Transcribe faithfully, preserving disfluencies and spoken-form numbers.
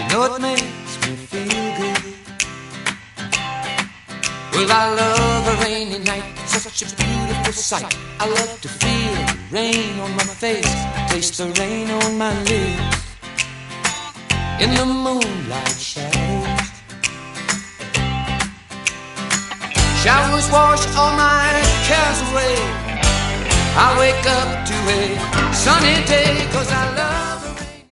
know it makes me feel good. Well, I love a rainy night, such a beautiful sight. I love to feel the rain on my face, taste the rain on my lips. In the moonlight shadows, showers wash all my cares away. I wake up to a sunny day, 'cause I love